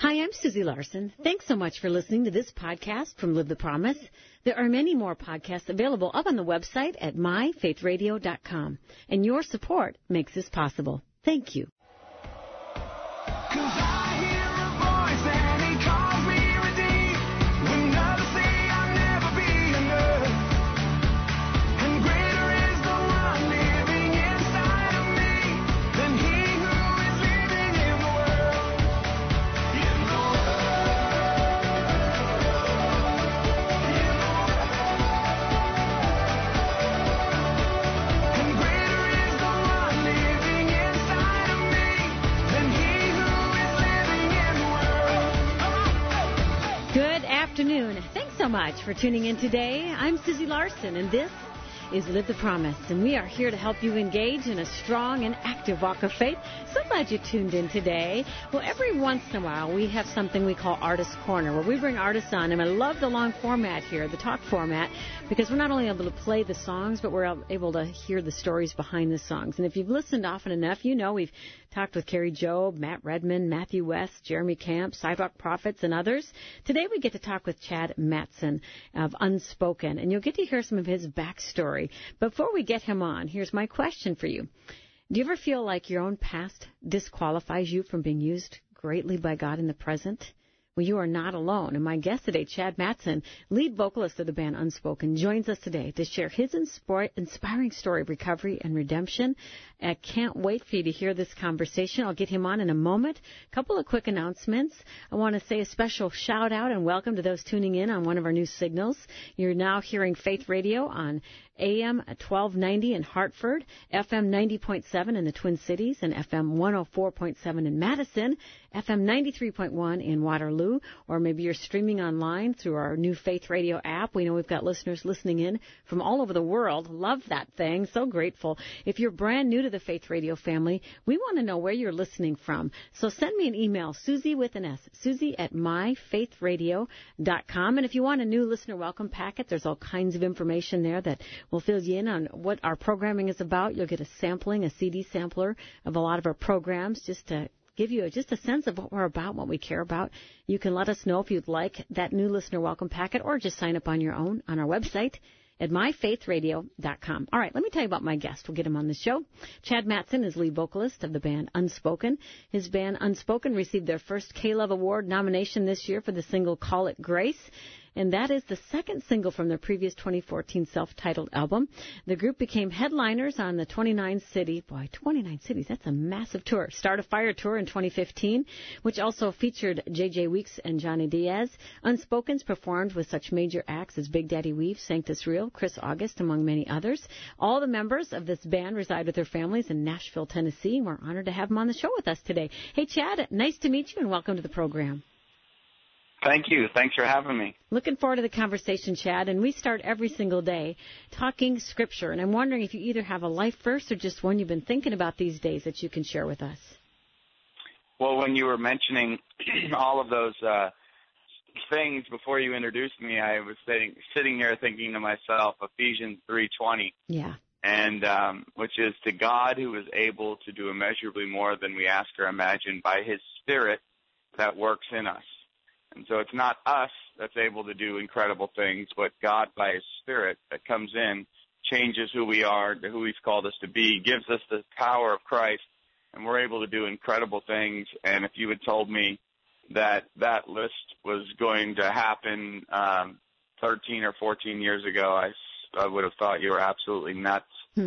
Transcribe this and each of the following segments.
Hi, I'm Susie Larson. Thanks so much for listening to this podcast from Live the Promise. There are many more podcasts available up on the website at myfaithradio.com. And your support makes this possible. Thank you. Afternoon. Thanks so much for tuning in today. I'm Susie Larson, and this is Live the Promise, and we are here to help you engage in a strong and active walk of faith. So glad you tuned in today. Well, every once in a while, we have something we call Artist Corner, where we bring artists on, and I love the long format here, the talk format, because we're not only able to play the songs, but we're able to hear the stories behind the songs. And if you've listened often enough, you know we've talked with Carrie Job, Matt Redman, Matthew West, Jeremy Camp, Sidewalk Prophets, and others. Today we get to talk with Chad Mattson of Unspoken, and you'll get to hear some of his backstory. Before we get him on, here's my question for you. Do you ever feel like your own past disqualifies you from being used greatly by God in the present? Well, you are not alone. And my guest today, Chad Mattson, lead vocalist of the band Unspoken, joins us today to share his inspiring story of recovery and redemption. I can't wait for you to hear this conversation. I'll get him on in a moment. A couple of quick announcements. I want to say a special shout out and welcome to those tuning in on one of our new signals. You're now hearing Faith Radio on AM 1290 in Hartford, FM 90.7 in the Twin Cities, and FM 104.7 in Madison, FM 93.1 in Waterloo, or maybe you're streaming online through our new Faith Radio app. We know we've got listeners listening in from all over the world. Love that thing. So grateful. If you're brand new to the Faith Radio family, we want to know where you're listening from. So send me an email, Susie with an S, Susie at myfaithradio.com. And if you want a new listener welcome packet, there's all kinds of information there that will fill you in on what our programming is about. You'll get a sampling, a CD sampler of a lot of our programs just to give you just a sense of what we're about, what we care about. You can let us know if you'd like that new listener welcome packet or just sign up on your own on our website at myfaithradio.com. All right, let me tell you about my guest. We'll get him on the show. Chad Mattson is lead vocalist of the band Unspoken. His band Unspoken received their first K-Love Award nomination this year for the single Call It Grace. And that is the second single from their previous 2014 self-titled album. The group became headliners on the 29 cities, that's a massive tour. Start a Fire Tour in 2015, which also featured J.J. Weeks and Johnny Diaz. Unspoken's performed with such major acts as Big Daddy Weave, Sanctus Real, Chris August, among many others. All the members of this band reside with their families in Nashville, Tennessee. We're honored to have them on the show with us today. Hey, Chad, nice to meet you and welcome to the program. Thank you. Thanks for having me. Looking forward to the conversation, Chad. And we start every single day talking Scripture. And I'm wondering if you either have a life verse or just one you've been thinking about these days that you can share with us. Well, when you were mentioning all of those things before you introduced me, I was sitting here thinking to myself, Ephesians 3:20. Yeah. And which is to God who is able to do immeasurably more than we ask or imagine by his Spirit that works in us. And so it's not us that's able to do incredible things, but God by his Spirit that comes in, changes who we are, who he's called us to be, gives us the power of Christ, and we're able to do incredible things. And if you had told me that that list was going to happen 13 or 14 years ago, I would have thought you were absolutely nuts.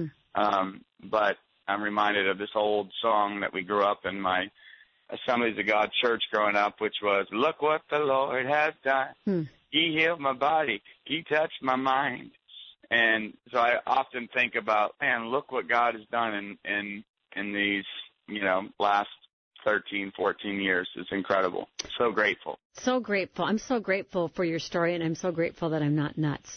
But I'm reminded of this old song that we grew up in my Assemblies of God church growing up, which was, look what the Lord has done. He healed my body. He touched my mind. And so I often think about, man, look what God has done in these, last 13, 14 years. It's incredible. So grateful. So grateful. I'm so grateful for your story, and I'm so grateful that I'm not nuts.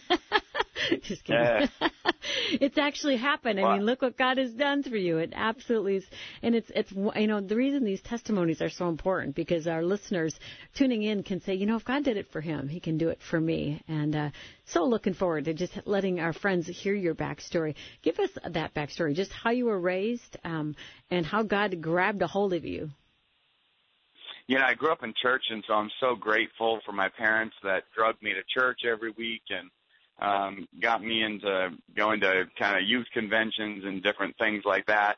Just kidding. It's actually happened. I mean, look what God has done for you. It absolutely is. And it's the reason these testimonies are so important, because our listeners tuning in can say, if God did it for him, he can do it for me. And so looking forward to just letting our friends hear your backstory. Give us that backstory, just how you were raised and how God grabbed a hold of you. I grew up in church, and so I'm so grateful for my parents that drugged me to church every week and got me into going to kind of youth conventions and different things like that.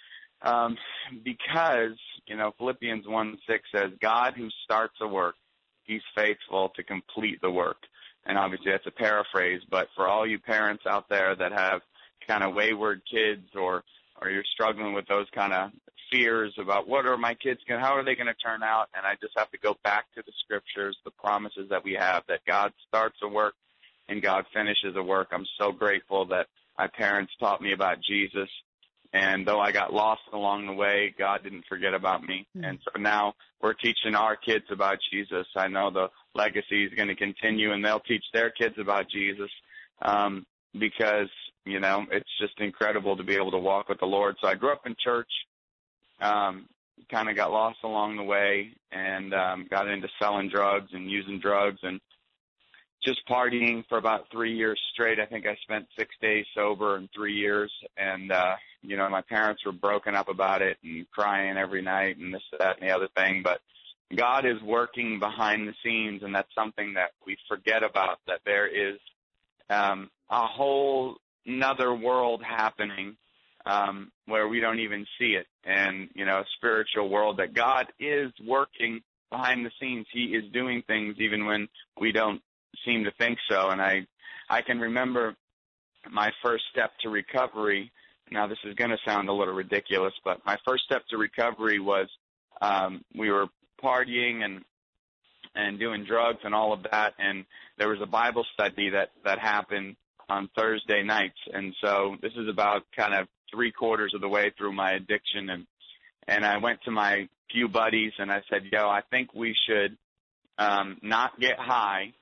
Because, Philippians 1:6 says, God who starts a work, he's faithful to complete the work. And obviously that's a paraphrase, but for all you parents out there that have kind of wayward kids or you're struggling with those kind of fears about what are my kids going, how are they going to turn out? And I just have to go back to the scriptures, the promises that we have, that God starts a work and God finishes a work. I'm so grateful that my parents taught me about Jesus. And though I got lost along the way, God didn't forget about me. Mm-hmm. And so now we're teaching our kids about Jesus. I know the legacy is going to continue, and they'll teach their kids about Jesus because, it's just incredible to be able to walk with the Lord. So I grew up in church, kind of got lost along the way, and got into selling drugs and using drugs and just partying for about 3 years straight. I think I spent 6 days sober in 3 years. And, my parents were broken up about it and crying every night and this, that, and the other thing. But God is working behind the scenes, and that's something that we forget about, that there is a whole another world happening where we don't even see it. And, a spiritual world that God is working behind the scenes. He is doing things even when we don't seem to think so. And I can remember my first step to recovery. Now, this is going to sound a little ridiculous, but my first step to recovery was we were partying and doing drugs and all of that, and there was a Bible study that happened on Thursday nights. And so this is about kind of 3/4 of the way through my addiction, and I went to my few buddies and I said, I think we should not get high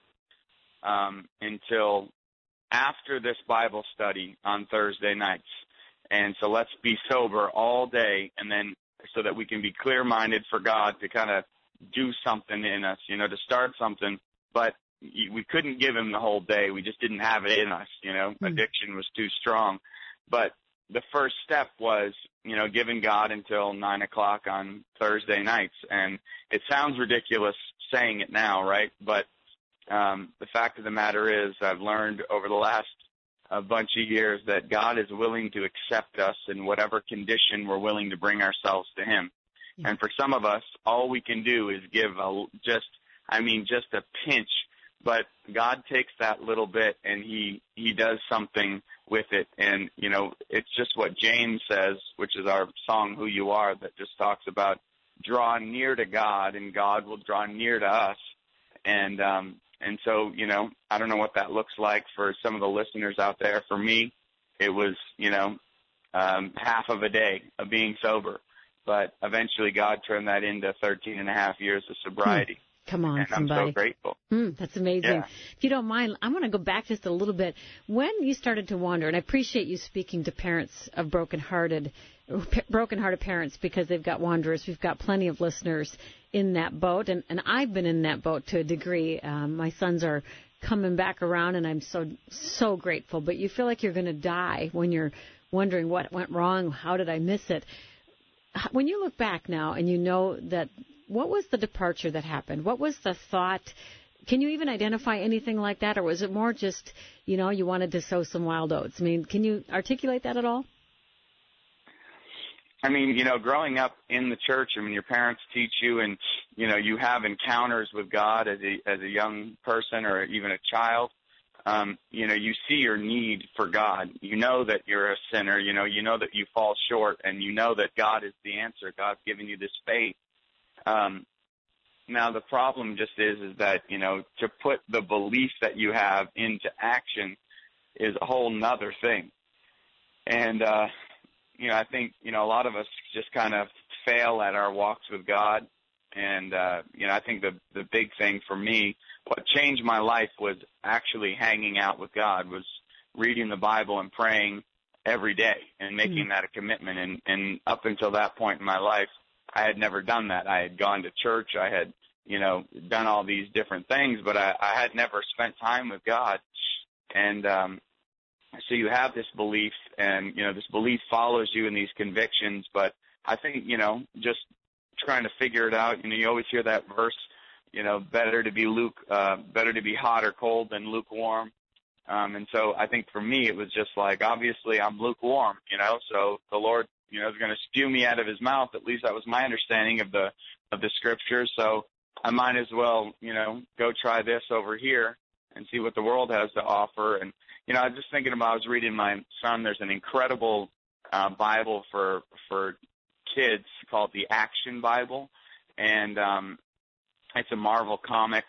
until after this Bible study on Thursday nights. And so let's be sober all day, and then so that we can be clear-minded for God to kind of do something in us, to start something. But we couldn't give him the whole day. We just didn't have it in us, Addiction was too strong. But the first step was, giving God until 9 o'clock on Thursday nights. And it sounds ridiculous saying it now, right? But the fact of the matter is I've learned over the last bunch of years that God is willing to accept us in whatever condition we're willing to bring ourselves to him. And for some of us, all we can do is give just a pinch, but God takes that little bit and he does something with it. And, it's just what James says, which is our song, Who You Are, that just talks about draw near to God and God will draw near to us. And so, I don't know what that looks like for some of the listeners out there. For me, it was, half of a day of being sober. But eventually God turned that into 13 and a half years of sobriety. Come on, and somebody. I'm so grateful. That's amazing. Yeah. If you don't mind, I want to go back just a little bit. When you started to wander, and I appreciate you speaking to parents of broken-hearted parents because they've got wanderers. We've got plenty of listeners in that boat, and I've been in that boat to a degree. My sons are coming back around, and I'm so grateful. But you feel like you're going to die when you're wondering what went wrong, how did I miss it? When you look back now and you know that, what was the departure that happened? What was the thought? Can you even identify anything like that, or was it more just, you wanted to sow some wild oats? I mean, can you articulate that at all? I mean, growing up in the church, your parents teach you, and, you have encounters with God as a young person or even a child. You see your need for God. You know that you're a sinner. You know that you fall short, and you know that God is the answer. God's given you this faith. Now the problem just is that, to put the belief that you have into action is a whole nother thing. And, I think, a lot of us just kind of fail at our walks with God. And, I think the big thing for me, what changed my life was actually hanging out with God, was reading the Bible and praying every day and making that a commitment. And up until that point in my life, I had never done that. I had gone to church. I had, done all these different things, but I had never spent time with God. And, so you have this belief, and, this belief follows you in these convictions. But I think, just trying to figure it out. You always hear that verse, better to be hot or cold than lukewarm. And so I think for me, it was just like, obviously I'm lukewarm, so the Lord, is going to spew me out of his mouth. At least that was my understanding of the scriptures. So I might as well, go try this over here and see what the world has to offer. And, I was just thinking about, I was reading my son, there's an incredible Bible for kids called the Action Bible. And it's a Marvel comic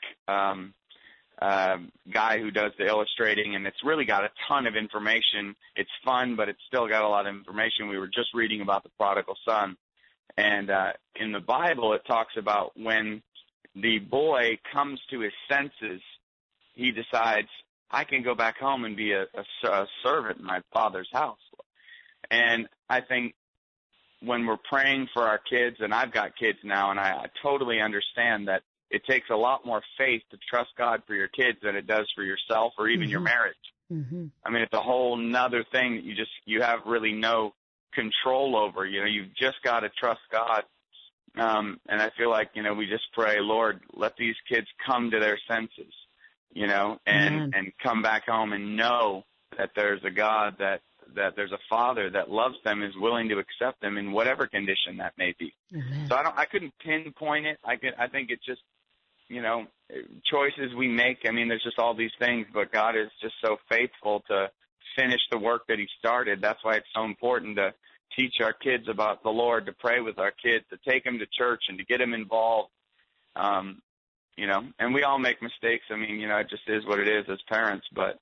guy who does the illustrating, and it's really got a ton of information. It's fun, but it's still got a lot of information. We were just reading about the prodigal son. And in the Bible, it talks about when the boy comes to his senses, he decides, I can go back home and be a servant in my father's house. And I think when we're praying for our kids, and I've got kids now, and I totally understand that it takes a lot more faith to trust God for your kids than it does for yourself or even your marriage. Mm-hmm. I mean, it's a whole nother thing that you have really no control over. You've just got to trust God. And I feel like, we just pray, Lord, let these kids come to their senses, and come back home and know that there's a God, that there's a Father that loves them, is willing to accept them in whatever condition that may be. Amen. So I couldn't pinpoint it. I think it's just, choices we make. I mean, there's just all these things, but God is just so faithful to finish the work that he started. That's why it's so important to teach our kids about the Lord, to pray with our kids, to take them to church and to get them involved. And we all make mistakes. I mean, it just is what it is as parents, but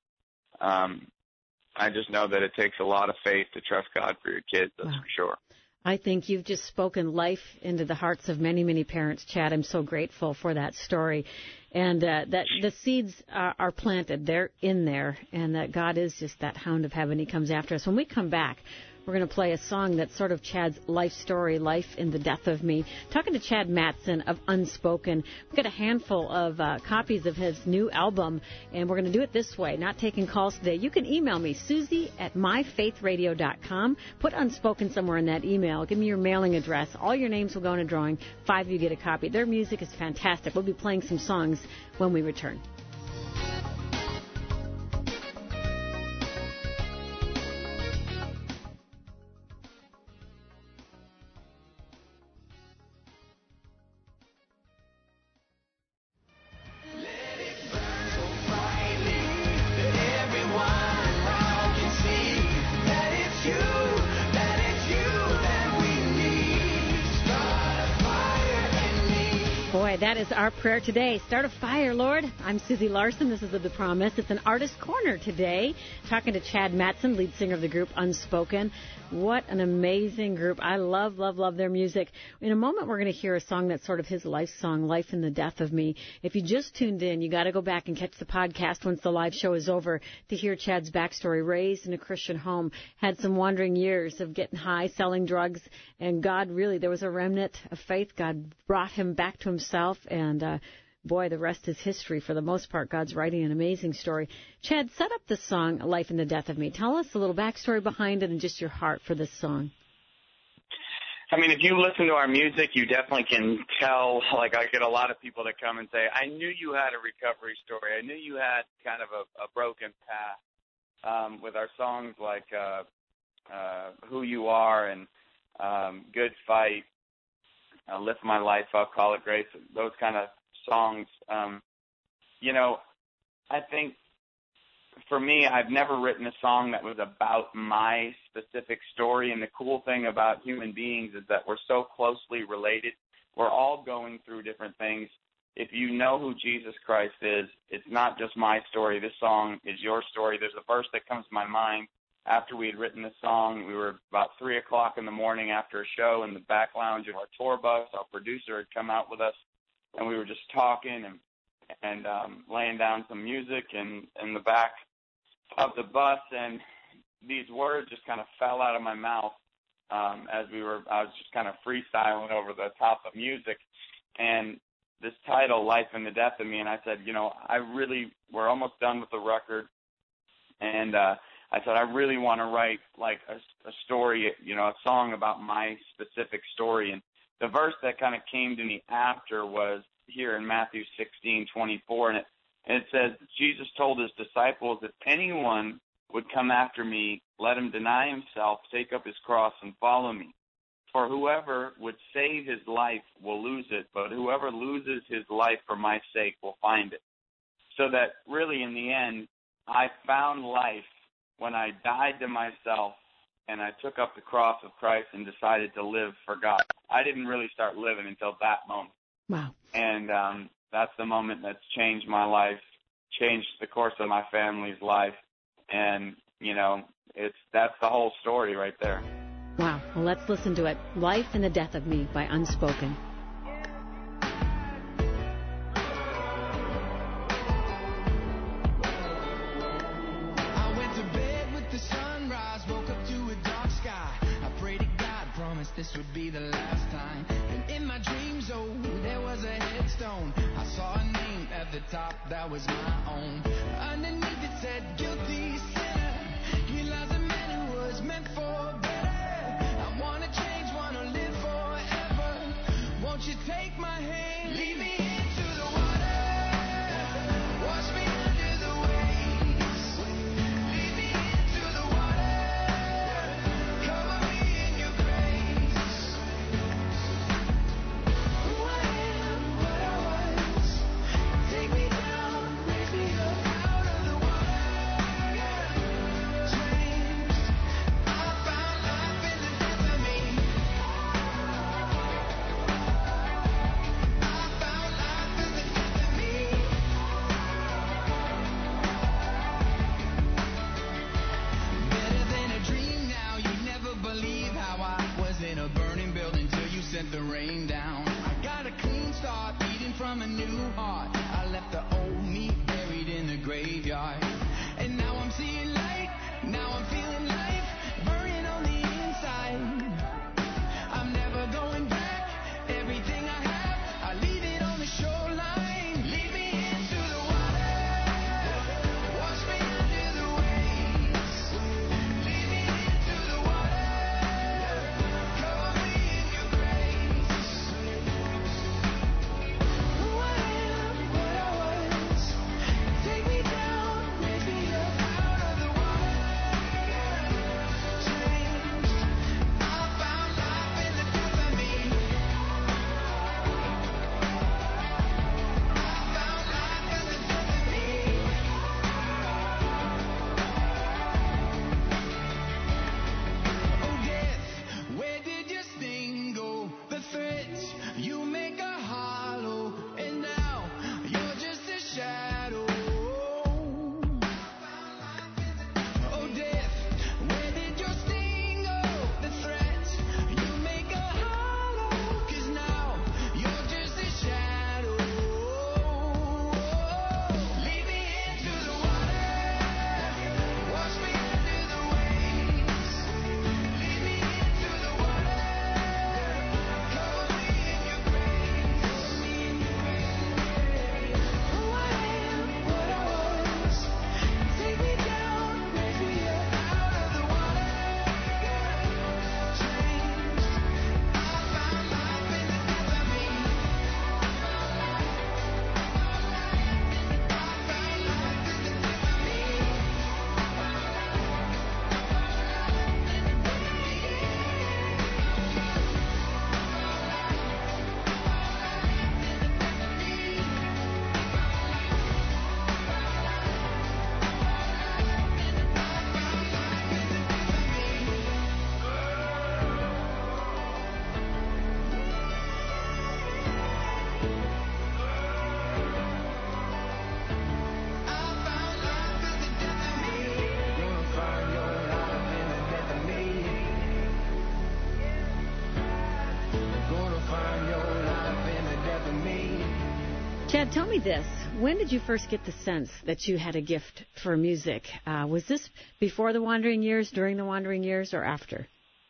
I just know that it takes a lot of faith to trust God for your kids, that's for sure. I think you've just spoken life into the hearts of many, many parents, Chad. I'm so grateful for that story. And that the seeds are planted. They're in there. And that God is just that hound of heaven. He comes after us. When we come back, we're going to play a song that's sort of Chad's life story, Life in the Death of Me. Talking to Chad Mattson of Unspoken. We've got a handful of copies of his new album, and we're going to do it this way, not taking calls today. You can email me, Susie@myfaithradio.com. Put Unspoken somewhere in that email. Give me your mailing address. All your names will go in a drawing. 5 of you get a copy. Their music is fantastic. We'll be playing some songs when we return. That is our prayer today. Start a fire, Lord. I'm Susie Larson. This is The Promise. It's an Artist Corner today. Talking to Chad Mattson, lead singer of the group Unspoken. What an amazing group. I love, love, love their music. In a moment, we're going to hear a song that's sort of his life song, Life in the Death of Me. If you just tuned in, you got to go back and catch the podcast once the live show is over to hear Chad's backstory. Raised in a Christian home, had some wandering years of getting high, selling drugs, and God really, there was a remnant of faith. God brought him back to himself, and boy, the rest is history. For the most part, God's writing an amazing story. Chad, set up the song, Life in the Death of Me. Tell us a little backstory behind it and just your heart for this song. I mean, if you listen to our music, you definitely can tell, like I get a lot of people that come and say, I knew you had a recovery story. I knew you had kind of a broken path with our songs like Who You Are and Good Fight, Lift My Life Up, Call It Grace, those kind of songs. I think for me, I've never written a song that was about my specific story. And the cool thing about human beings is that we're so closely related. We're all going through different things. If you know who Jesus Christ is, it's not just my story. This song is your story. There's a verse that comes to my mind. After we had written the song, we were about 3 o'clock in the morning after a show in the back lounge of our tour bus. Our producer had come out with us, and we were just talking and laying down some music in the back of the bus, and these words just kind of fell out of my mouth I was just kind of freestyling over the top of music, and this title, Life in the Death of Me, and I said, we're almost done with the record, and I said, I really want to write like a story, a song about my specific story, and the verse that kind of came to me after was here in Matthew 16:24, and it says, Jesus told his disciples, if anyone would come after me, let him deny himself, take up his cross, and follow me. For whoever would save his life will lose it, but whoever loses his life for my sake will find it. So that really in the end, I found life when I died to myself and I took up the cross of Christ and decided to live for God. I didn't really start living until that moment. Wow. And that's the moment that's changed my life, changed the course of my family's life. And, you know, that's the whole story right there. Wow. Well, let's listen to it. Life and the Death of Me by Unspoken. I went to bed with the sunrise, woke up to a dark sky. I prayed to God, promised this would be the last time. And in my dreams, oh, there was a headstone. I saw a name at the top that was my own. Underneath it said, guilty sinner. He loves a man who was meant for better. I want to change, want to live forever. Won't you take my hand, lead me into the water, wash me under the waves, lead me into the water, cover me in your grace. Who I am, what I was, take me down, raise me up out of the water, changed. I found life in the death of me. I found life in the death of me. Better than a dream now. You'd never believe how I was in a burning building till you sent the rain down. I got a clean start, eating from a new heart. I left the old me buried in the graveyard. And now I'm seeing light, now I'm feeling life, burning on the inside. I'm never going back, everything I have, I leave it on the shoreline. Lead me into the water, wash me under the waves. Lead me into the water, cover me in your grace. Who I am, what I was, take me down, raise me up out of the water, changed. I found life in the death of me. I found life in the death of me. Oh, death, where did your sting go? The threats you make are hollow, and now you're just a shadow. Oh, death, where did your sting go? The threats you make are hollow, 'cause now you're just a shadow. Lead me into the water, wash me under the waves. Lead me into the water, cover me in your grace. Who I am, what I was, take me down, raise me up out of the water, changed. I found life in the death of me. I found life in the death of me. Chad, tell me this. When did you first get the sense that you had a gift for music? Was this before the Wandering Years, during the Wandering Years, or after?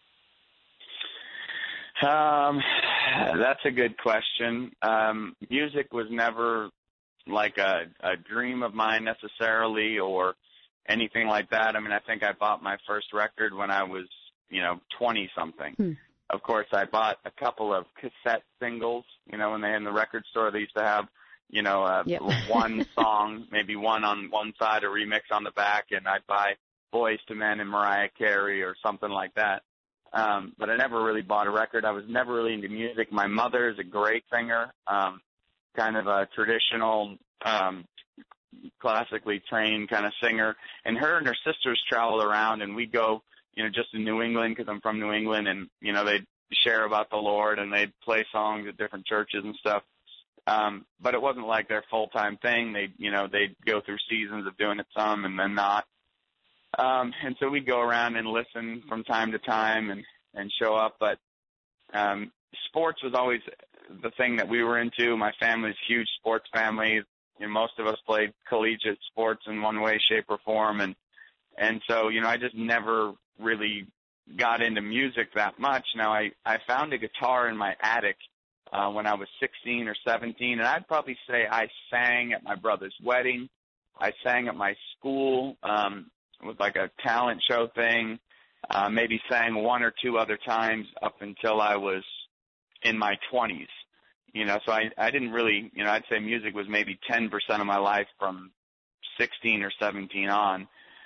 That's a good question. Music was never like a dream of mine necessarily or anything like that. I mean, I think I bought my first record when I was, 20-something. of course, I bought a couple of cassette singles. When they in the record store, they used to have, Yep. one song, maybe one on one side, a remix on the back, and I'd buy Boyz II Men and Mariah Carey or something like that. But I never really bought a record. I was never really into music. My mother is a great singer, kind of a traditional, classically trained kind of singer. And her sisters travel around, and we'd go, just in New England, because I'm from New England, and, they'd share about the Lord, and they'd play songs at different churches and stuff. But it wasn't like their full-time thing. They'd go through seasons of doing it some and then not. And so we'd go around and listen from time to time and show up. But sports was always the thing that we were into. My family's a huge sports family. Most of us played collegiate sports in one way, shape, or form. And so, I just never really got into music that much. Now, I found a guitar in my attic when I was 16 or 17, and I'd probably say I sang at my brother's wedding. I sang at my school. With like a talent show thing, maybe sang one or two other times up until I was in my 20s. So I didn't really, I'd say music was maybe 10% of my life from 16 or 17 on.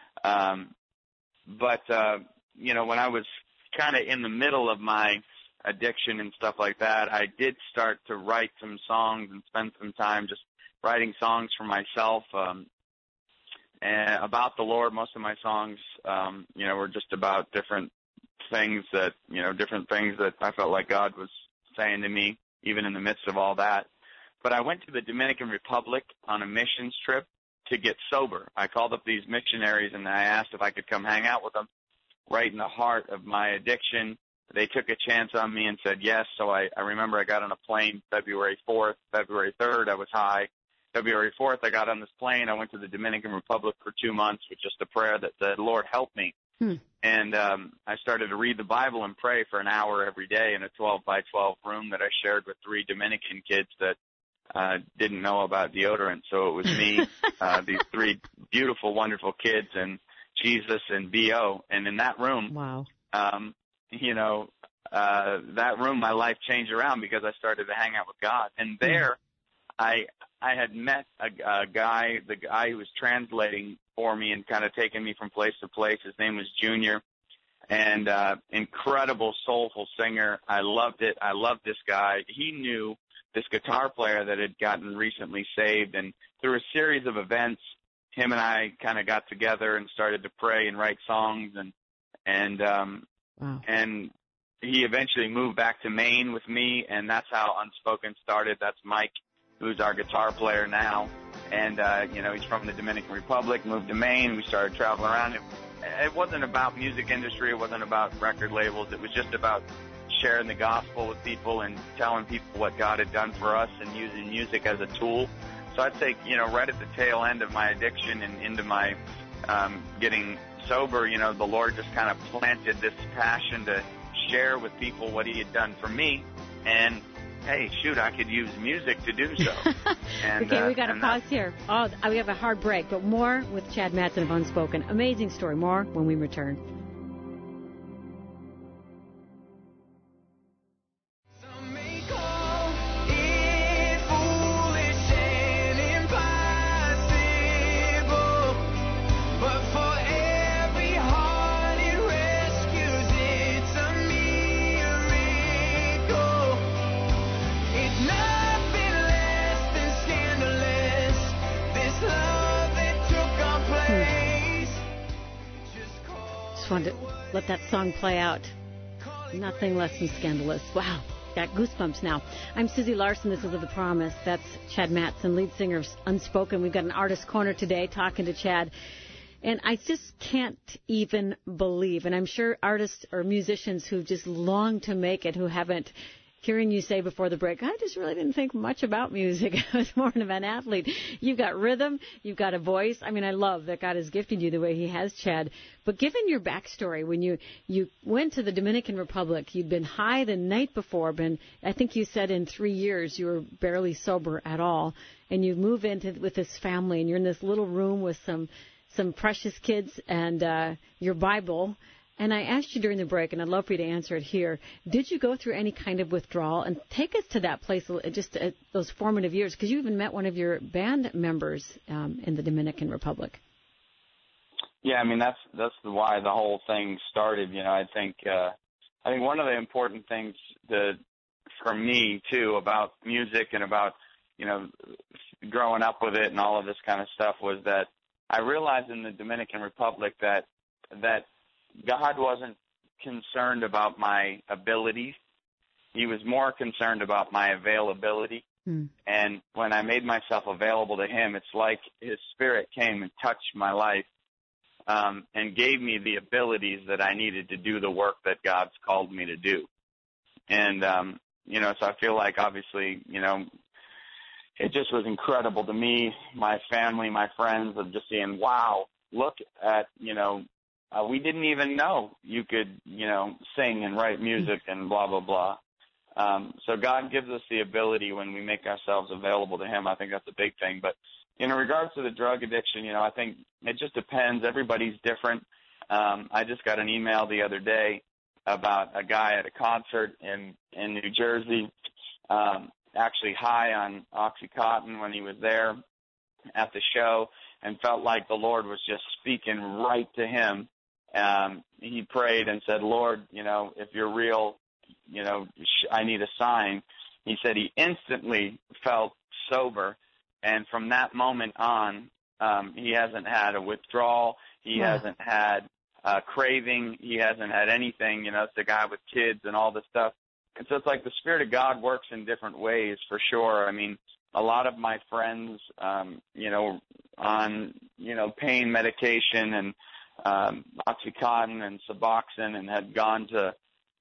But when I was kind of in the middle of my addiction and stuff like that, I did start to write some songs and spend some time just writing songs for myself. And about the Lord, most of my songs, were just about different things that I felt like God was saying to me, even in the midst of all that. But I went to the Dominican Republic on a missions trip to get sober. I called up these missionaries and I asked if I could come hang out with them right in the heart of my addiction. They took a chance on me and said yes. So I remember I got on a plane February 4th, February 3rd, I was high. February 4th, I got on this plane. I went to the Dominican Republic for 2 months with just a prayer that said, Lord, help me. And I started to read the Bible and pray for an hour every day in a 12-by-12 room that I shared with 3 Dominican kids that didn't know about deodorant. So it was me, these 3 beautiful, wonderful kids, and Jesus and B.O. And in that room, wow. That room, my life changed around because I started to hang out with God. And there, I had met a guy, the guy who was translating for me and kind of taking me from place to place. His name was Junior, and incredible, soulful singer. I loved it. I loved this guy. He knew this guitar player that had gotten recently saved, and through a series of events, him and I kind of got together and started to pray and write songs, and he eventually moved back to Maine with me, and that's how Unspoken started. That's Mike, who's our guitar player now. And, he's from the Dominican Republic, moved to Maine. We started traveling around. It wasn't about music industry. It wasn't about record labels. It was just about sharing the gospel with people and telling people what God had done for us and using music as a tool. So I'd say, right at the tail end of my addiction and into my getting sober, the Lord just kind of planted this passion to share with people what he had done for me. And hey, shoot, I could use music to do so. And, okay, we got to pause here. Oh, we have a hard break, but more with Chad Mattson of Unspoken. Amazing story. More when we return. Wanted to let that song play out. Nothing less than scandalous. Wow, got goosebumps now. I'm Susie Larson. This is Live the Promise. That's Chad Mattson, lead singer of Unspoken. We've got an artist corner today talking to Chad. And I just can't even believe, and I'm sure artists or musicians who just long to make it, who haven't, hearing you say before the break, I just really didn't think much about music. I was more of an athlete. You've got rhythm. You've got a voice. I mean, I love that God has gifted you the way he has, Chad. But given your backstory, when you went to the Dominican Republic, you'd been high the night before, I think you said in 3 years you were barely sober at all, and you move with this family, and you're in this little room with some precious kids and your Bible. And I asked you during the break, and I'd love for you to answer it here. Did you go through any kind of withdrawal? And take us to that place, just those formative years, because you even met one of your band members in the Dominican Republic. Yeah, I mean that's why the whole thing started. I think one of the important things for me too about music and about growing up with it and all of this kind of stuff was that I realized in the Dominican Republic that God wasn't concerned about my abilities. He was more concerned about my availability. And when I made myself available to him, it's like his Spirit came and touched my life and gave me the abilities that I needed to do the work that God's called me to do. And, so I feel like obviously, it just was incredible to me, my family, my friends, of just seeing, wow, look at, we didn't even know you could, sing and write music and blah, blah, blah. So God gives us the ability when we make ourselves available to him. I think that's a big thing. But in regards to the drug addiction, I think it just depends. Everybody's different. I just got an email the other day about a guy at a concert in New Jersey, actually high on OxyContin when he was there at the show, and felt like the Lord was just speaking right to him. He prayed and said, Lord, if you're real, I need a sign. He said he instantly felt sober, and from that moment on, he hasn't had a withdrawal. He hasn't had a craving. He hasn't had anything. It's the guy with kids and all this stuff. And so it's like the Spirit of God works in different ways, for sure. I mean, a lot of my friends, on, pain medication and OxyContin and Suboxone, and had gone to,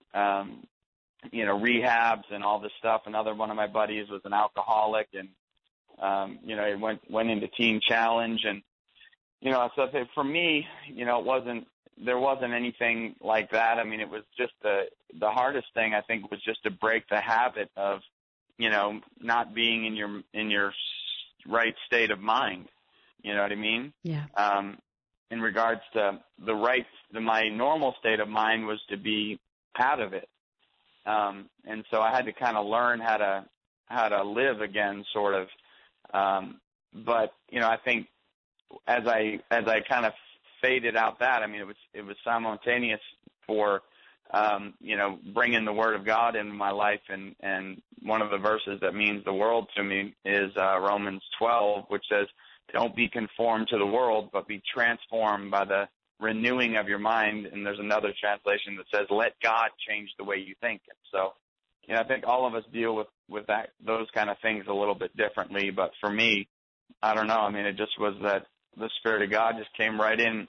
rehabs and all this stuff. Another one of my buddies was an alcoholic, and, he went into Teen Challenge. And, so for me, there wasn't anything like that. I mean, it was just the hardest thing, I think, was just to break the habit of, not being in your right state of mind. You know what I mean? Yeah. In regards to my normal state of mind was to be out of it. And so I had to kind of learn how to live again, sort of. But, I think as I kind of faded out that, I mean, it was simultaneous for, bringing the Word of God into my life. And one of the verses that means the world to me is Romans 12, which says, don't be conformed to the world, but be transformed by the renewing of your mind. And there's another translation that says, let God change the way you think. And so, I think all of us deal with those kind of things a little bit differently. But for me, I don't know. I mean, it just was that the Spirit of God just came right in,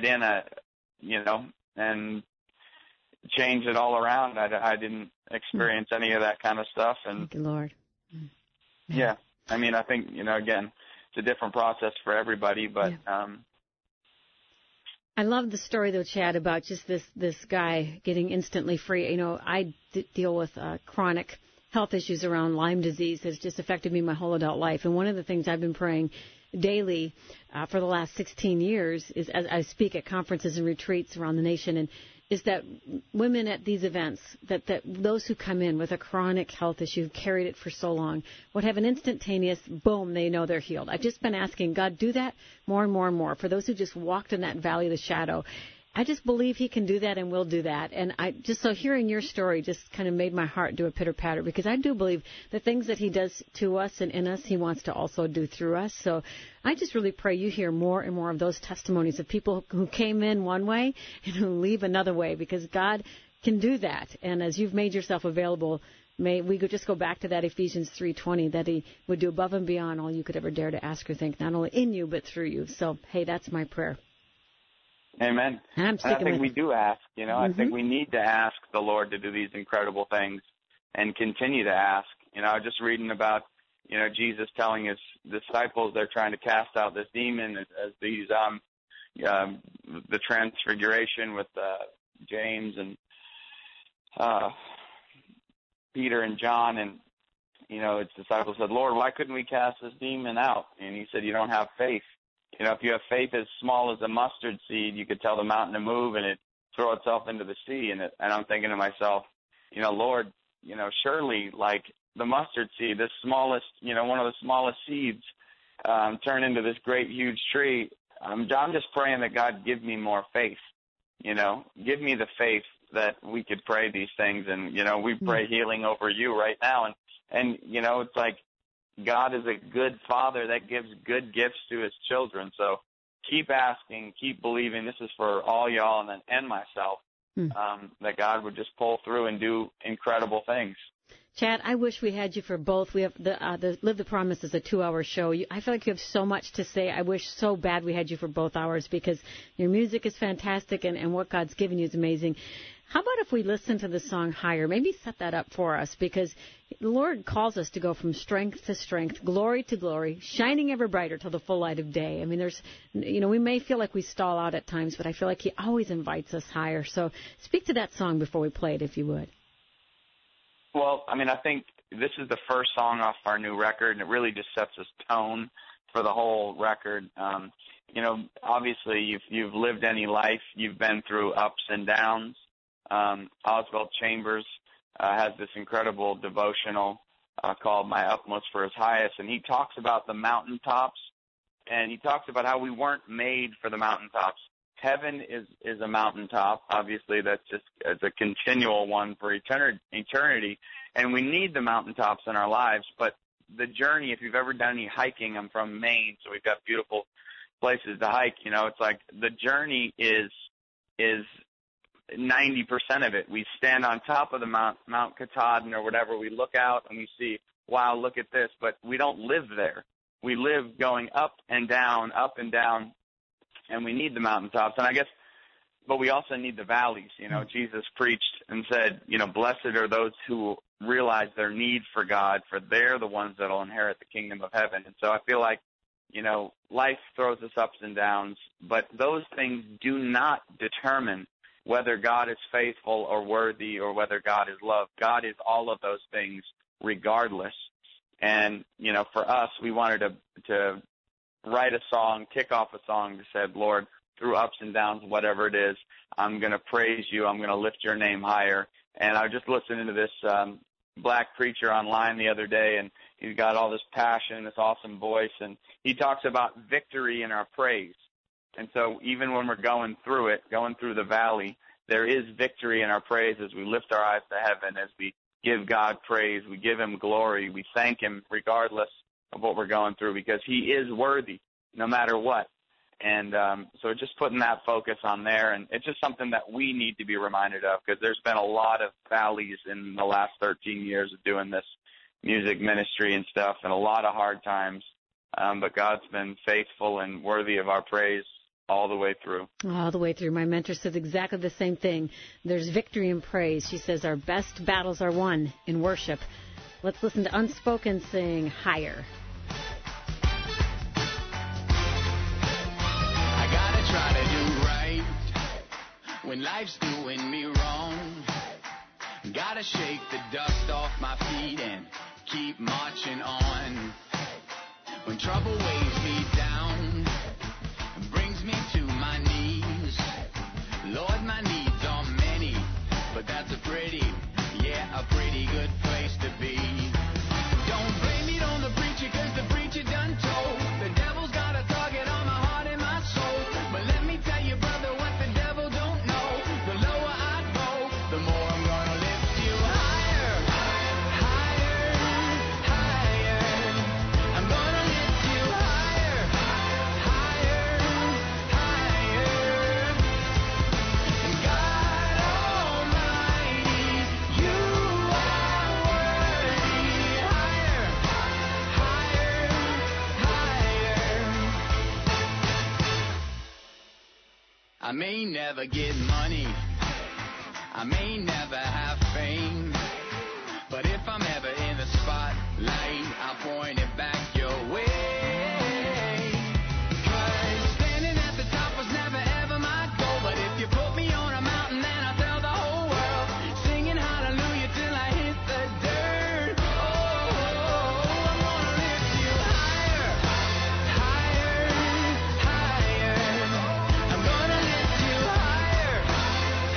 and changed it all around. I didn't experience any of that kind of stuff. And thank you, Lord. Yeah. I mean, I think, again, it's a different process for everybody, but, I love the story, though, Chad, about just this guy getting instantly free. I deal with chronic health issues around Lyme disease. Has just affected me my whole adult life. And one of the things I've been praying daily for the last 16 years is, as I speak at conferences and retreats around the nation, and is that women at these events, that those who come in with a chronic health issue, carried it for so long, would have an instantaneous, boom, they know they're healed. I've just been asking God, do that more and more and more. For those who just walked in that valley of the shadow, I just believe he can do that and will do that. And hearing your story just kind of made my heart do a pitter-patter, because I do believe the things that he does to us and in us, he wants to also do through us. So I just really pray you hear more and more of those testimonies of people who came in one way and who leave another way, because God can do that. And as you've made yourself available, may we just go back to that Ephesians 3:20, that he would do above and beyond all you could ever dare to ask or think, not only in you but through you. So, hey, that's my prayer. Amen. And I think we do ask, I think we need to ask the Lord to do these incredible things and continue to ask. I was just reading about, Jesus telling his disciples they're trying to cast out this demon as these, the transfiguration with James and Peter and John, and, his disciples said, Lord, why couldn't we cast this demon out? And he said, you don't have faith. If you have faith as small as a mustard seed, you could tell the mountain to move, and it throw itself into the sea. And I'm thinking to myself, Lord, surely like the mustard seed, the smallest, one of the smallest seeds, turn into this great huge tree. I'm just praying that God give me more faith. Give me the faith that we could pray these things. And, we pray healing over you right now. And it's like God is a good father that gives good gifts to his children. So keep asking, keep believing. This is for all y'all and myself, that God would just pull through and do incredible things. Chad, I wish we had you for both. We have the Live the Promise is a 2-hour show. I feel like you have so much to say. I wish so bad we had you for both hours because your music is fantastic and what God's given you is amazing. How about if we listen to the song Higher? Maybe set that up for us because the Lord calls us to go from strength to strength, glory to glory, shining ever brighter till the full light of day. I mean, we may feel like we stall out at times, but I feel like he always invites us higher. So speak to that song before we play it, if you would. Well, I mean, I think this is the first song off our new record, and it really just sets this tone for the whole record. Obviously, if you've lived any life, you've been through ups and downs. Oswald Chambers has this incredible devotional called My Utmost for His Highest, and he talks about the mountaintops, and he talks about how we weren't made for the mountaintops. Heaven is a mountaintop. Obviously, that's just it's a continual one for eternity, and we need the mountaintops in our lives. But the journey, if you've ever done any hiking, I'm from Maine, so we've got beautiful places to hike. It's like the journey is 90% of it. We stand on top of the Mount Katahdin or whatever. We look out and we see, wow, look at this. But we don't live there. We live going up and down, and we need the mountaintops. And I guess, but we also need the valleys. Jesus preached and said, blessed are those who realize their need for God, for they're the ones that will inherit the kingdom of heaven. And so I feel like, life throws us ups and downs, but those things do not determine whether God is faithful or worthy or whether God is love. God is all of those things regardless. And, for us, we wanted to write a song, kick off a song that said, Lord, through ups and downs, whatever it is, I'm going to praise you. I'm going to lift your name higher. And I was just listening to this black preacher online the other day, and he's got all this passion, this awesome voice, and he talks about victory in our praise. And so even when we're going through the valley, there is victory in our praise as we lift our eyes to heaven, as we give God praise, we give him glory, we thank him regardless of what we're going through because he is worthy no matter what. And so just putting that focus on there, and it's just something that we need to be reminded of because there's been a lot of valleys in the last 13 years of doing this music ministry and stuff and a lot of hard times. But God's been faithful and worthy of our praise all the way through. All the way through. My mentor says exactly the same thing. There's victory in praise. She says our best battles are won in worship. Let's listen to Unspoken sing Higher. I gotta try to do right when life's doing me wrong. Gotta shake the dust off my feet and keep marching on. When trouble weighs me down, brings me to my knees. Lord, my needs are many, but that's a pretty good place to be. Don't blame it on the preacher, 'cause the preacher done told. The devil's got a target on my heart and my soul. But let me tell you, brother, what the devil don't know. The lower I go, the more I'm gonna lift you higher, higher, higher. I'm gonna lift you higher, higher, higher. And God Almighty, you are worthy. Higher, higher, higher. I may never get money, I may never have fame, but if I'm ever in the spotlight, I'll point it back your way. 'Cause standing at the top was never ever my goal, but if you put me on a mountain, then I'll tell the whole world, singing hallelujah till I hit the dirt. Oh, I'm gonna lift you higher, higher, higher. I'm gonna lift you higher,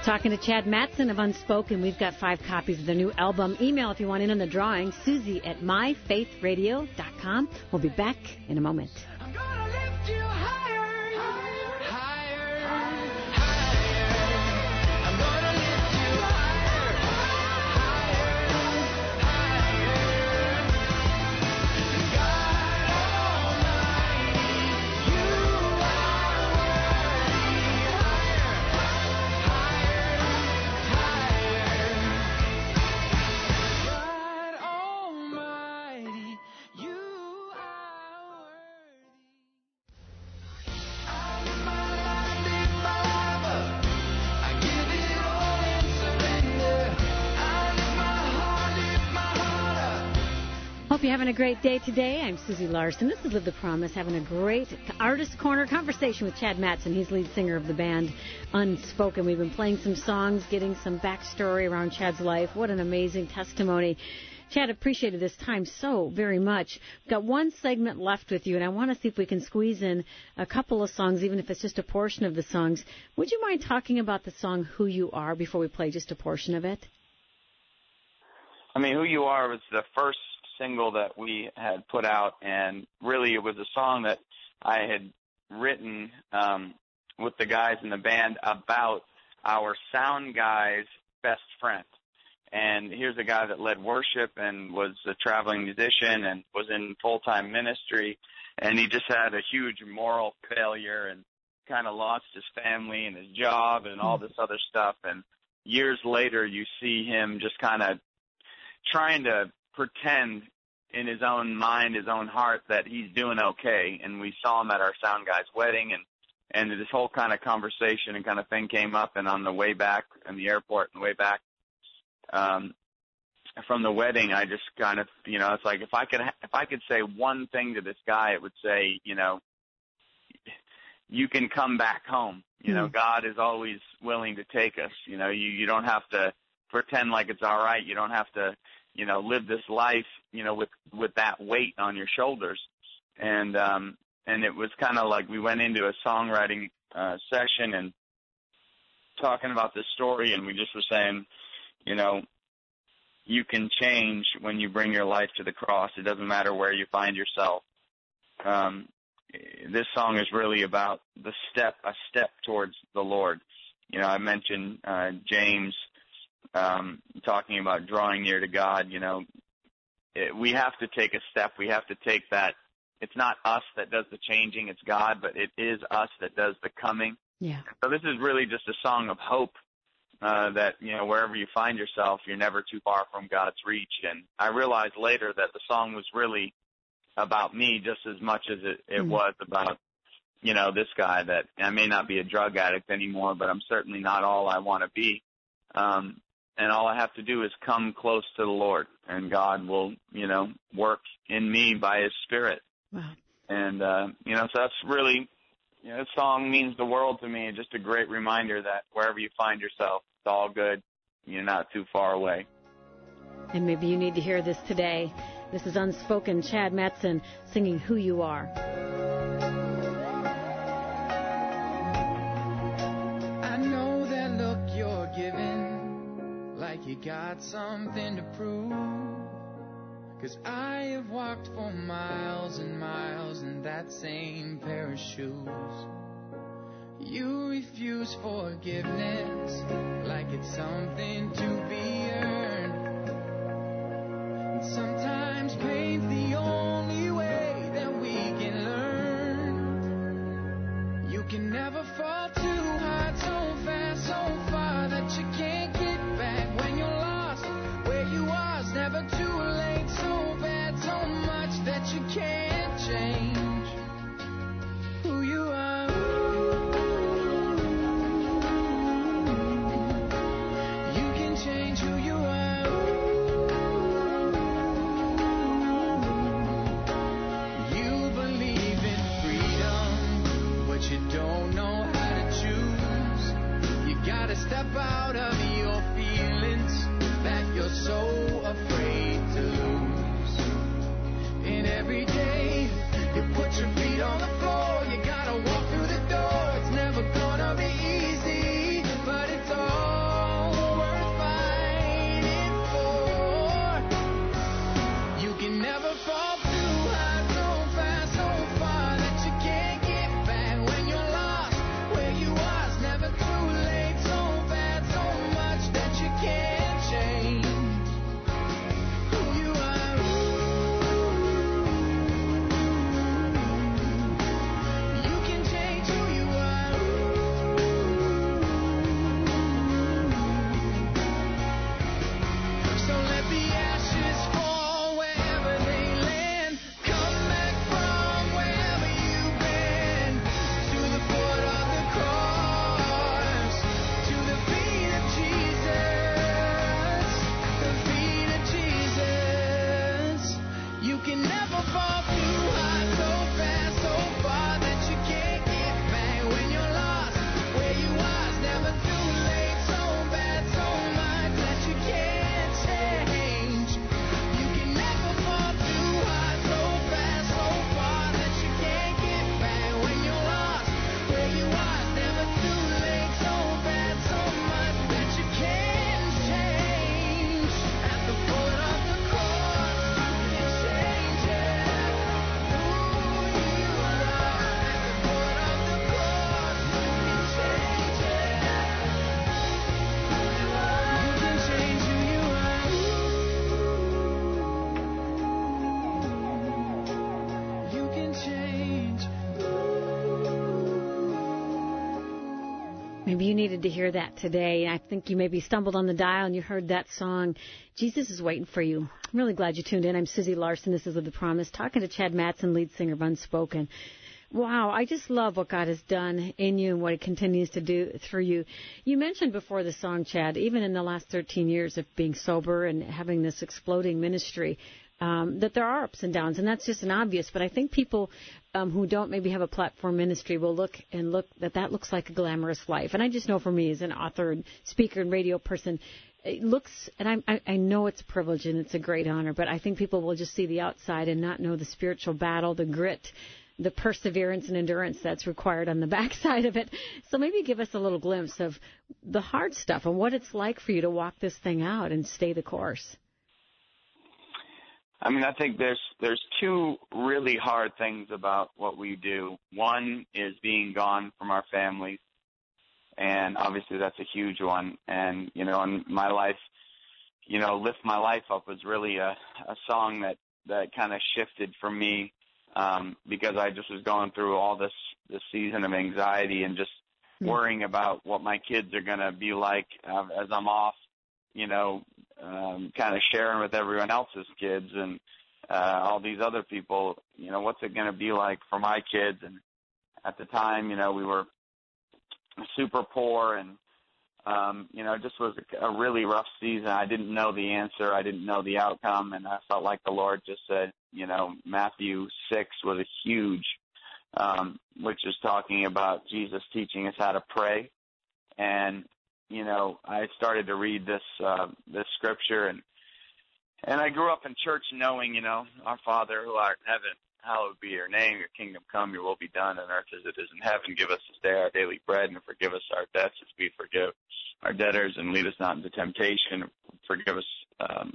Talking to Chad Mattson of Unspoken. We've got 5 copies of their new album. Email if you want in on the drawing, Susie@myfaithradio.com. We'll be back in a moment. I'm gonna lift you higher, higher, higher, higher. I'm gonna lift you higher, higher, higher. God Almighty, you are worthy. Higher, higher, higher. God Almighty, you are worthy. I live my life in my lover. I give it all in surrender. I lift my heart up. Hope you're having a great day today. I'm Susie Larson. This is Live the Promise, having a great Artist Corner conversation with Chad Mattson. He's lead singer of the band Unspoken. We've been playing some songs, getting some backstory around Chad's life. What an amazing testimony. Chad, appreciated this time so very much. We've got one segment left with you, and I want to see if we can squeeze in a couple of songs, even if it's just a portion of the songs. Would you mind talking about the song Who You Are before we play just a portion of it? I mean, Who You Are was the first single that we had put out, and really it was a song that I had written with the guys in the band about our sound guy's best friend. And here's a guy that led worship and was a traveling musician and was in full-time ministry, and he just had a huge moral failure and kind of lost his family and his job and all this other stuff. And years later, you see him just kind of trying to pretend in his own mind, his own heart, that he's doing okay. And we saw him at our sound guy's wedding, and this whole kind of conversation and kind of thing came up. And on the way back in the airport and the way back from the wedding, I just kind of, it's like if I could say one thing to this guy, it would say, you can come back home. God is always willing to take us. You don't have to pretend like it's all right. You don't have to, live this life, with that weight on your shoulders. And it was kind of like we went into a songwriting session and talking about this story, and we just were saying, you can change when you bring your life to the cross. It doesn't matter where you find yourself. This song is really about a step towards the Lord. I mentioned James talking about drawing near to God. We have to take a step. We have to take that. It's not us that does the changing, it's God, but it is us that does the coming. Yeah. So this is really just a song of hope, that, wherever you find yourself, you're never too far from God's reach. And I realized later that the song was really about me just as much as it was about, this guy, that I may not be a drug addict anymore, but I'm certainly not all I want to be. And all I have to do is come close to the Lord, and God will, work in me by His Spirit. Wow. And, so that's really, this song means the world to me. Just a great reminder that wherever you find yourself, it's all good. You're not too far away. And maybe you need to hear this today. This is Unspoken, Chad Mattson singing Who You Are. I know that look you're giving, like you got something to prove. 'Cause I have walked for miles and miles in that same pair of shoes. You refuse forgiveness, like it's something to be earned. And sometimes pain's the only way that we can learn. You can never fall too high, so fast, so far that you can't get back. When you're lost, where you was, never too late. So bad, so much that you can't change who you are. You can change who you are. You believe in freedom, but you don't know how to choose. You gotta step out of your feelings that you're so afraid to lose. And every day you put your feet on the floor, you gotta walk through the door. It's never gonna be easy, but it's all Maybe you needed to hear that today. I think you maybe stumbled on the dial and you heard that song. Jesus is waiting for you. I'm really glad you tuned in. I'm Susie Larson. This is Live the Promise, talking to Chad Mattson, lead singer of Unspoken. Wow, I just love what God has done in you and what He continues to do through you. You mentioned before the song, Chad, even in the last 13 years of being sober and having this exploding ministry, that there are ups and downs, and that's just an obvious. But I think people who don't maybe have a platform ministry will look that looks like a glamorous life. And I just know for me as an author and speaker and radio person, it looks, and I know it's a privilege and it's a great honor, but I think people will just see the outside and not know the spiritual battle, the grit, the perseverance and endurance that's required on the backside of it. So maybe give us a little glimpse of the hard stuff and what it's like for you to walk this thing out and stay the course. I mean, I think there's two really hard things about what we do. One is being gone from our families, and obviously that's a huge one. And, you know, in my life, you know, Lift My Life Up was really a song that kind of shifted for me, because I just was going through all this season of anxiety and just worrying about what my kids are going to be like as I'm off, you know, kind of sharing with everyone else's kids and all these other people, you know, what's it going to be like for my kids? And at the time, you know, we were super poor and, you know, it just was a really rough season. I didn't know the answer. I didn't know the outcome. And I felt like the Lord just said, you know, Matthew 6 was a huge, which is talking about Jesus teaching us how to pray. And, you know, I started to read this scripture, and I grew up in church knowing, you know, our Father who art in heaven, hallowed be your name, your kingdom come, your will be done on earth as it is in heaven. Give us this day our daily bread, and forgive us our debts as we forgive our debtors, and lead us not into temptation. Forgive us,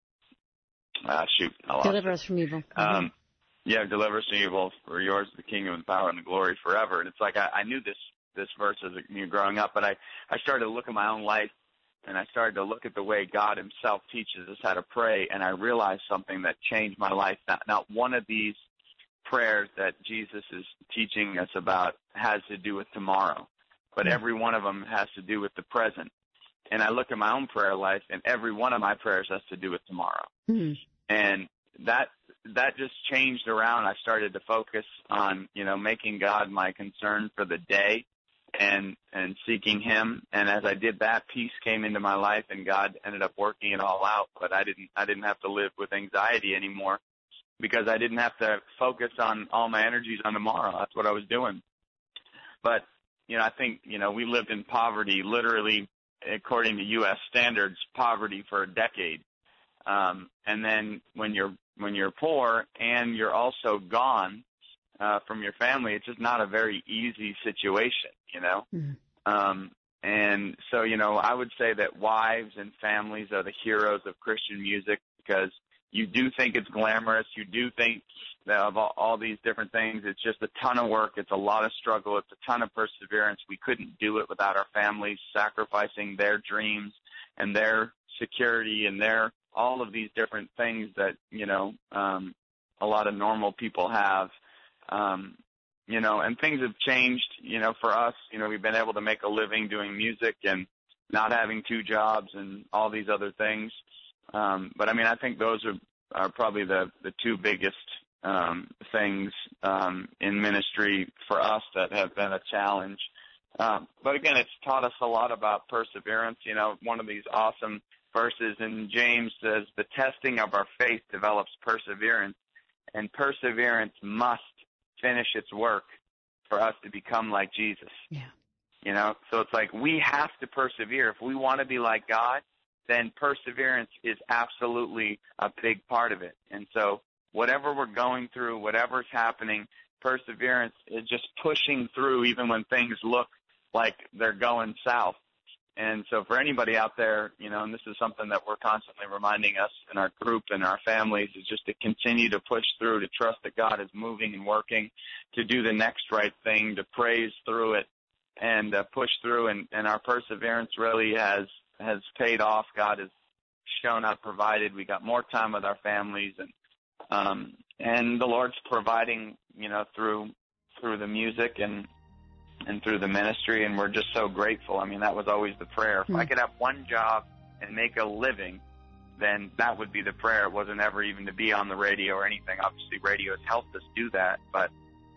deliver us from evil. Yeah, deliver us from evil. For yours is the kingdom and the power and the glory forever. And it's like I knew this verse as growing up, but I started to look at my own life, and I started to look at the way God Himself teaches us how to pray, and I realized something that changed my life. Not one of these prayers that Jesus is teaching us about has to do with tomorrow, but every one of them has to do with the present. And I look at my own prayer life, and every one of my prayers has to do with tomorrow. Mm-hmm. And that just changed around. I started to focus on, you know, making God my concern for the day and seeking Him. And as I did that, peace came into my life, and God ended up working it all out. But I didn't have to live with anxiety anymore, because I didn't have to focus on all my energies on tomorrow. That's what I was doing. But, you know, I think, you know, we lived in poverty, literally, according to U.S. standards, poverty for a decade. And then when you're poor and you're also gone from your family, it's just not a very easy situation, you know. Mm-hmm. And so, you know, I would say that wives and families are the heroes of Christian music, because you do think it's glamorous. You do think that of all these different things. It's just a ton of work. It's a lot of struggle. It's a ton of perseverance. We couldn't do it without our families sacrificing their dreams and their security and their all of these different things that, you know, a lot of normal people have. You know, and things have changed, you know, for us. You know, we've been able to make a living doing music and not having two jobs and all these other things. But, I mean, I think those are probably the two biggest things in ministry for us that have been a challenge. But, again, it's taught us a lot about perseverance. You know, one of these awesome verses in James says, the testing of our faith develops perseverance, and perseverance must finish its work for us to become like Jesus. Yeah. You know, so it's like we have to persevere. If we want to be like God, then perseverance is absolutely a big part of it. And so whatever we're going through, whatever's happening, perseverance is just pushing through even when things look like they're going south. And so for anybody out there, you know, and this is something that we're constantly reminding us in our group and our families, is just to continue to push through, to trust that God is moving and working, to do the next right thing, to praise through it and push through. And our perseverance really has paid off. God has shown up, provided. We got more time with our families, and the Lord's providing, you know, through the music. And and through the ministry, and we're just so grateful. I mean, that was always the prayer. If I could have one job and make a living, then that would be the prayer. It wasn't ever even to be on the radio or anything. Obviously, radio has helped us do that, but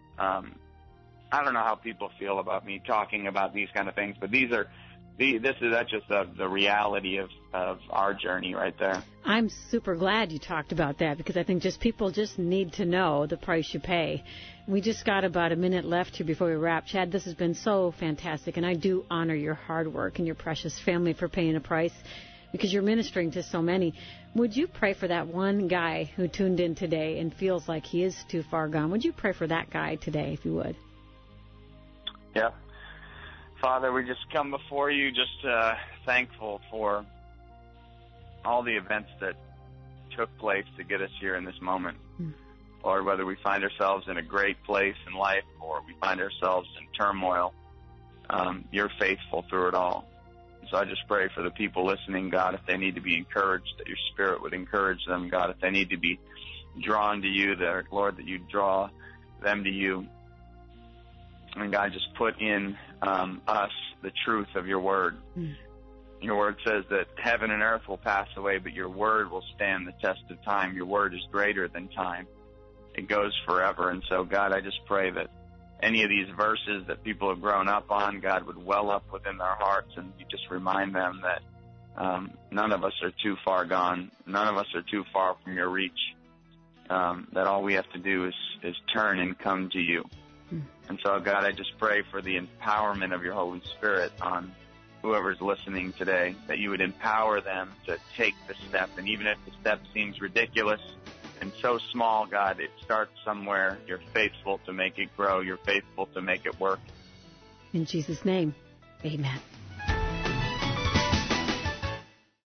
I don't know how people feel about me talking about these kind of things, but that's just the reality of our journey right there. I'm super glad you talked about that, because I think people just need to know the price you pay. We just got about a minute left here before we wrap. Chad, this has been so fantastic, and I do honor your hard work and your precious family for paying a price, because you're ministering to so many. Would you pray for that one guy who tuned in today and feels like he is too far gone? Would you pray for that guy today, if you would? Yeah. Father, we just come before you just thankful for all the events that took place to get us here in this moment. Lord, whether we find ourselves in a great place in life or we find ourselves in turmoil, you're faithful through it all. So I just pray for the people listening, God, if they need to be encouraged, that your Spirit would encourage them, God, if they need to be drawn to you, that, Lord, that you draw them to you. And God, just put in us the truth of your word. Your word says that heaven and earth will pass away, but your word will stand the test of time. Your word is greater than time. It goes forever. And so, God, I just pray that any of these verses that people have grown up on, God, would well up within their hearts, and you just remind them that none of us are too far gone. None of us are too far from your reach. That all we have to do is turn and come to you. And so, God, I just pray for the empowerment of your Holy Spirit on whoever's listening today, that you would empower them to take the step. And even if the step seems ridiculous and so small, God, it starts somewhere. You're faithful to make it grow. You're faithful to make it work. In Jesus' name, amen.